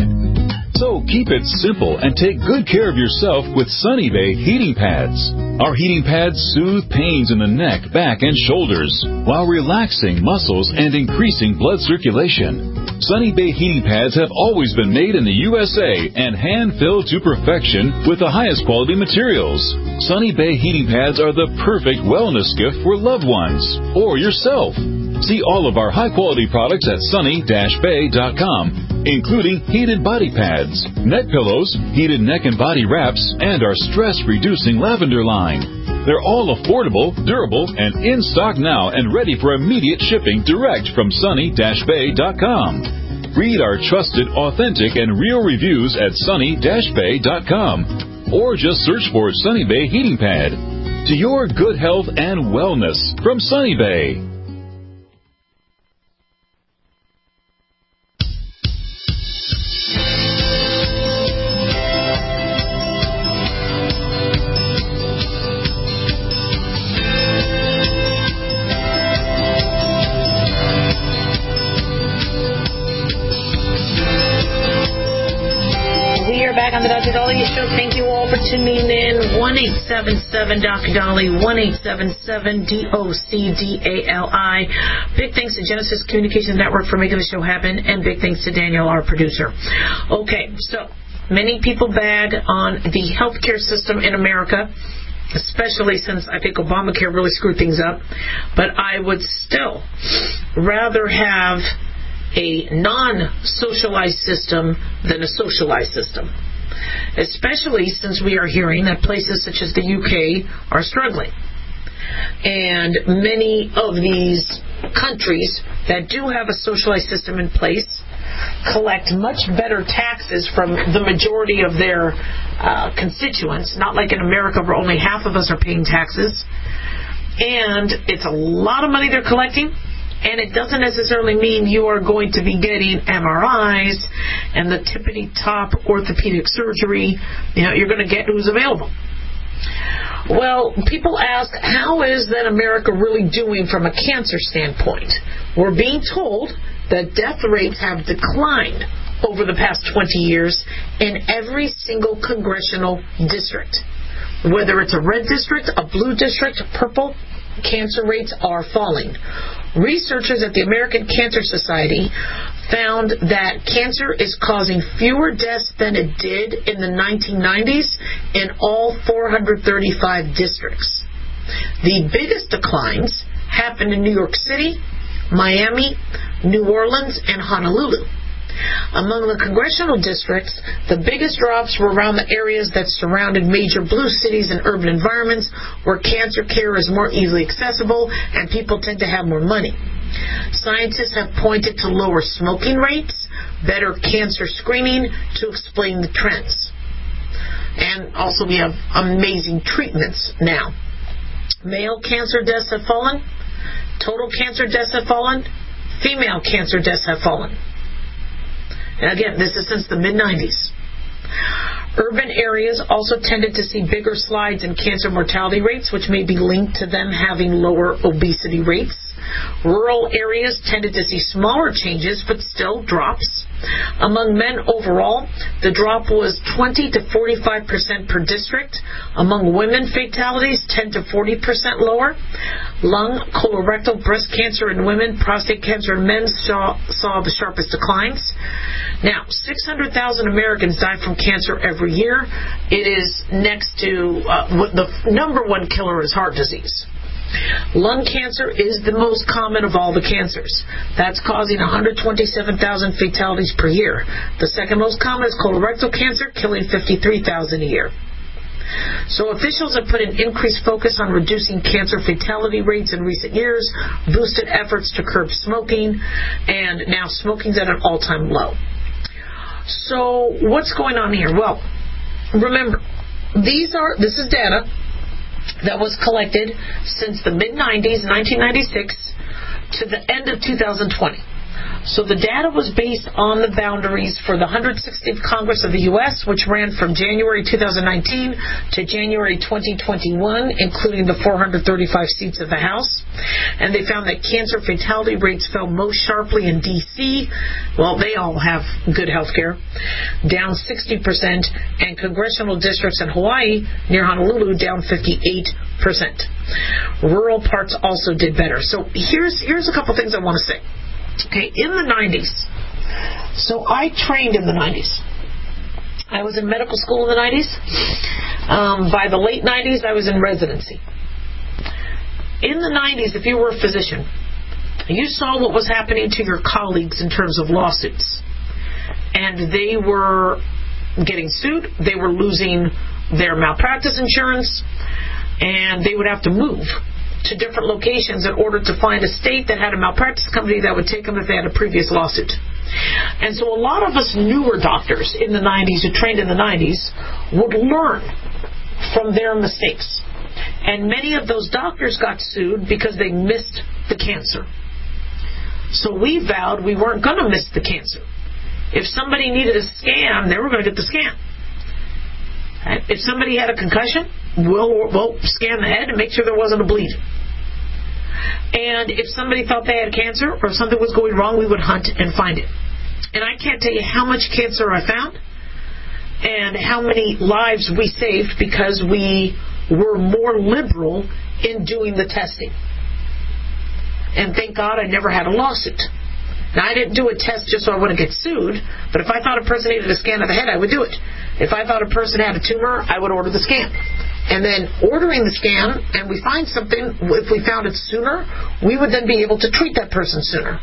So keep it simple and take good care of yourself with Sunny Bay heating pads. Our heating pads soothe pains in the neck, back, and shoulders while relaxing muscles and increasing blood circulation. Sunny Bay heating pads have always been made in the U S A and hand-filled to perfection with the highest quality materials. Sunny Bay heating pads are the perfect wellness gift for loved ones or yourself. See all of our high-quality products at sunny dash bay dot com, including heated body pads, neck pillows, heated neck and body wraps, and our stress-reducing lavender line. They're all affordable, durable, and in stock now and ready for immediate shipping direct from sunny dash bay dot com. Read our trusted, authentic, and real reviews at sunny dash bay dot com or just search for Sunny Bay Heating Pad. To your good health and wellness from Sunny Bay. back on the Doctor Dahlia Show. Thank you all for tuning in. one eight seven seven Doctor Dahlia, one eight seven seven D O C D A L I. Big thanks to Genesis Communications Network for making the show happen, and big thanks to Daniel, our producer. Okay, so many people bag on the healthcare system in America, especially since I think Obamacare really screwed things up. But I would still rather have a non-socialized system than a socialized system, especially since we are hearing that places such as the U K are struggling. And many of these countries that do have a socialized system in place collect much better taxes from the majority of their uh, constituents, not like in America where only half of us are paying taxes. And it's a lot of money they're collecting, and it doesn't necessarily mean you are going to be getting M R Is and the tippity-top orthopedic surgery. You know, you're going to get who's available. Well, people ask, how is that America really doing from a cancer standpoint? We're being told that death rates have declined over the past twenty years in every single congressional district. Whether it's a red district, a blue district, purple, cancer rates are falling. Researchers at the American Cancer Society found that cancer is causing fewer deaths than it did in the nineteen nineties in all four hundred thirty-five districts. The biggest declines happened in New York City, Miami, New Orleans, and Honolulu. Among the congressional districts, the biggest drops were around the areas that surrounded major blue cities and urban environments where cancer care is more easily accessible and people tend to have more money. Scientists have pointed to lower smoking rates, better cancer screening to explain the trends. And also we have amazing treatments now. Male cancer deaths have fallen, total cancer deaths have fallen, female cancer deaths have fallen. And again, this is since the mid nineties. Urban areas also tended to see bigger slides in cancer mortality rates, which may be linked to them having lower obesity rates. Rural areas tended to see smaller changes, but still drops. Among men overall, the drop was twenty to forty-five percent per district. Among women, fatalities ten to forty percent lower. Lung, colorectal, breast cancer in women, prostate cancer in men saw, saw the sharpest declines. Now, six hundred thousand Americans die from cancer every year. It is next to, uh, the number one killer is heart disease. Lung cancer is the most common of all the cancers. That's causing one hundred twenty-seven thousand fatalities per year. The second most common is colorectal cancer, killing fifty-three thousand a year. So officials have put an increased focus on reducing cancer fatality rates in recent years, boosted efforts to curb smoking, and now smoking's at an all-time low. So what's going on here? Well, remember, these are this is data that was collected since the mid nineties, nineteen ninety-six, to the end of two thousand twenty. So the data was based on the boundaries for the one hundred sixtieth Congress of the U S, which ran from January two thousand nineteen to January twenty twenty-one, including the four hundred thirty-five seats of the House. And they found that cancer fatality rates fell most sharply in D C. Well, they all have good health care, down sixty percent, and congressional districts in Hawaii, near Honolulu, down fifty-eight percent. Rural parts also did better. So here's here's a couple things I want to say. Okay, in the nineties, so I trained in the nineties. I was in medical school in the nineties. Um, by the late nineties, I was in residency. In the nineties, if you were a physician, you saw what was happening to your colleagues in terms of lawsuits. And they were getting sued, they were losing their malpractice insurance, and they would have to move to different locations in order to find a state that had a malpractice company that would take them if they had a previous lawsuit. And so a lot of us newer doctors in the nineties who trained in the nineties would learn from their mistakes. And many of those doctors got sued because they missed the cancer. So we vowed we weren't going to miss the cancer. If somebody needed a scan, they were going to get the scan. If somebody had a concussion, we'll, we'll scan the head and make sure there wasn't a bleed. And if somebody thought they had cancer or something was going wrong, we would hunt and find it. And I can't tell you how much cancer I found and how many lives we saved because we were more liberal in doing the testing. And thank God I never had a lawsuit. Now, I didn't do a test just so I wouldn't get sued, but if I thought a person needed a scan of the head, I would do it. If I thought a person had a tumor, I would order the scan. And then ordering the scan, and we find something, if we found it sooner, we would then be able to treat that person sooner.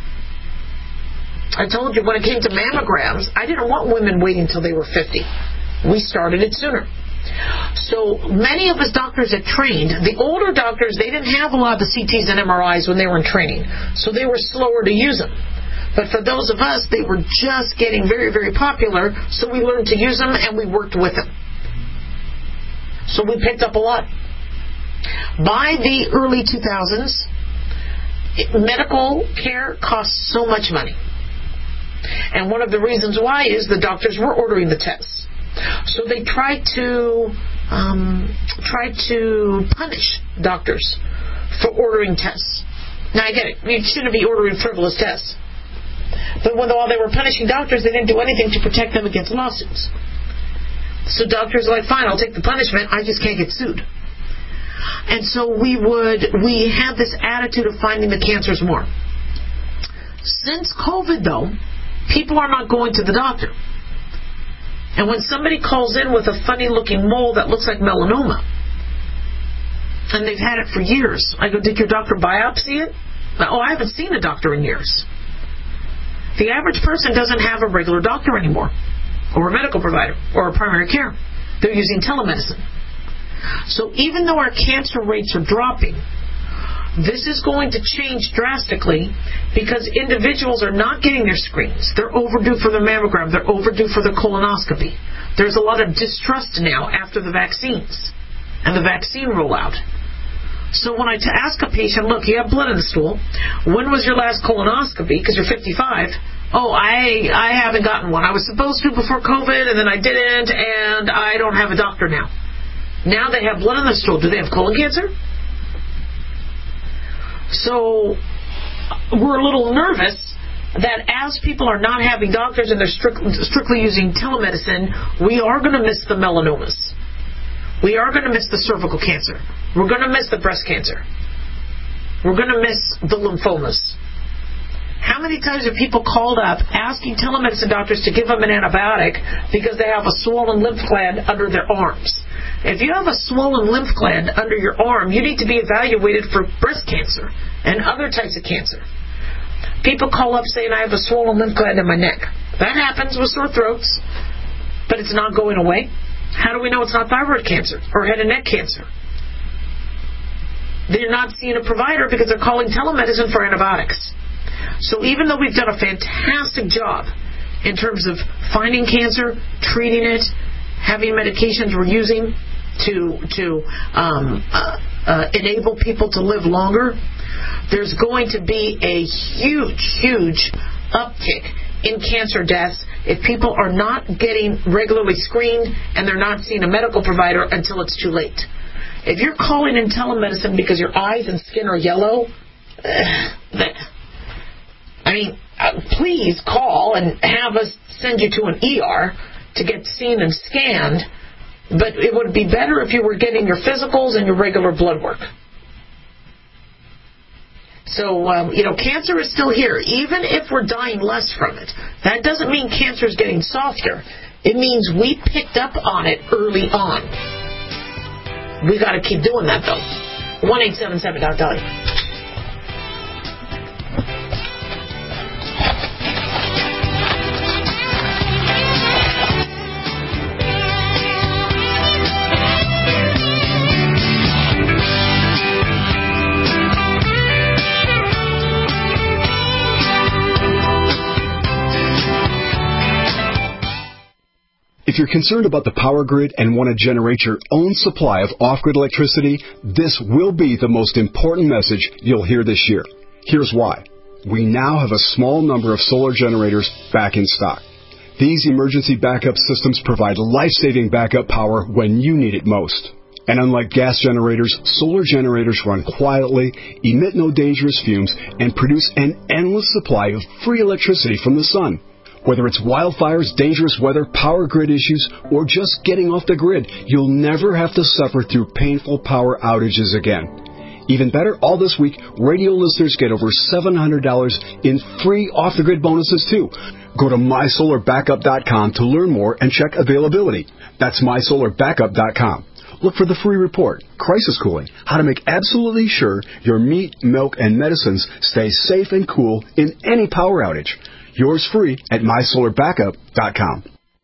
I told you, when it came to mammograms, I didn't want women waiting until they were fifty. We started it sooner. So many of us doctors that trained, the older doctors, they didn't have a lot of the C Ts and M R Is when they were in training, so they were slower to use them. But for those of us, they were just getting very, very popular, so we learned to use them and we worked with them. So we picked up a lot. By the early two thousands, medical care cost so much money. And one of the reasons why is the doctors were ordering the tests. So they tried to um, try to punish doctors for ordering tests. Now I get it. You shouldn't be ordering frivolous tests. But when, while they were punishing doctors, they didn't do anything to protect them against lawsuits. So doctors are like, fine, I'll take the punishment. I just can't get sued. And so we would, we had this attitude of finding the cancers more. Since COVID, though, people are not going to the doctor. And when somebody calls in with a funny-looking mole that looks like melanoma, and they've had it for years, I go, did your doctor biopsy it? Oh, I haven't seen a doctor in years. The average person doesn't have a regular doctor anymore, or a medical provider, or a primary care. They're using telemedicine. So even though our cancer rates are dropping, this is going to change drastically because individuals are not getting their screens. They're overdue for their mammogram. They're overdue for their colonoscopy. There's a lot of distrust now after the vaccines and the vaccine rollout. So when I t- ask a patient, look, you have blood in the stool. When was your last colonoscopy? Because you're fifty-five. Oh, I I haven't gotten one. I was supposed to before COVID, and then I didn't, and I don't have a doctor now. Now they have blood in the stool. Do they have colon cancer? So we're a little nervous that as people are not having doctors and they're strict, strictly using telemedicine, we are going to miss the melanomas. We are going to miss the cervical cancer. We're going to miss the breast cancer. We're going to miss the lymphomas. How many times have people called up asking telemedicine doctors to give them an antibiotic because they have a swollen lymph gland under their arms? If you have a swollen lymph gland under your arm, you need to be evaluated for breast cancer and other types of cancer. People call up saying, I have a swollen lymph gland in my neck. That happens with sore throats, but it's not going away. How do we know it's not thyroid cancer or head and neck cancer? They're not seeing a provider because they're calling telemedicine for antibiotics. So even though we've done a fantastic job in terms of finding cancer, treating it, having medications we're using to to um, uh, uh, enable people to live longer, there's going to be a huge, huge uptick in cancer deaths if people are not getting regularly screened and they're not seeing a medical provider until it's too late. If you're calling in telemedicine because your eyes and skin are yellow, uh, I mean, uh, please call and have us send you to an E R to get seen and scanned, but it would be better if you were getting your physicals and your regular blood work. So, um, you know, cancer is still here, even if we're dying less from it. That doesn't mean cancer is getting softer. It means we picked up on it early on. We got to keep doing that, though. one eight seven seven Doc Dahlia. If you're concerned about the power grid and want to generate your own supply of off-grid electricity, this will be the most important message you'll hear this year. Here's why. We now have a small number of solar generators back in stock. These emergency backup systems provide life-saving backup power when you need it most. And unlike gas generators, solar generators run quietly, emit no dangerous fumes, and produce an endless supply of free electricity from the sun. Whether it's wildfires, dangerous weather, power grid issues, or just getting off the grid, you'll never have to suffer through painful power outages again. Even better, all this week, radio listeners get over seven hundred dollars in free off-the-grid bonuses, too. Go to my solar backup dot com to learn more and check availability. That's my solar backup dot com. Look for the free report, Crisis Cooling, how to make absolutely sure your meat, milk, and medicines stay safe and cool in any power outage. Yours free at my solar backup dot com.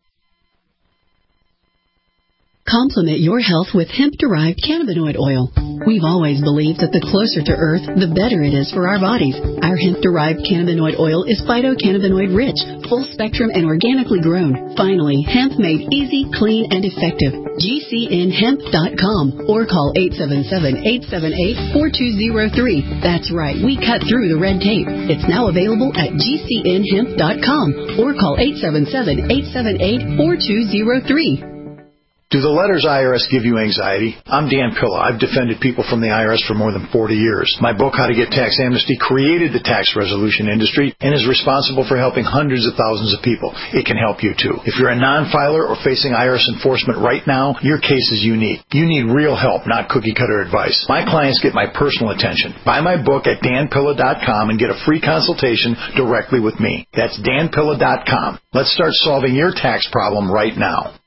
Complement your health with hemp-derived cannabinoid oil. We've always believed that the closer to Earth, the better it is for our bodies. Our hemp-derived cannabinoid oil is phytocannabinoid-rich, full-spectrum, and organically grown. Finally, hemp made easy, clean, and effective. G C N hemp dot com or call eight seven seven, eight seven eight, four two zero three. That's right, we cut through the red tape. It's now available at G C N hemp dot com or call eight seven seven, eight seven eight, four two zero three. Do the letters I R S give you anxiety? I'm Dan Pilla. I've defended people from the I R S for more than forty years. My book, How to Get Tax Amnesty, created the tax resolution industry and is responsible for helping hundreds of thousands of people. It can help you, too. If you're a non-filer or facing I R S enforcement right now, your case is unique. You need real help, not cookie-cutter advice. My clients get my personal attention. Buy my book at dan pilla dot com and get a free consultation directly with me. That's dan pilla dot com. Let's start solving your tax problem right now.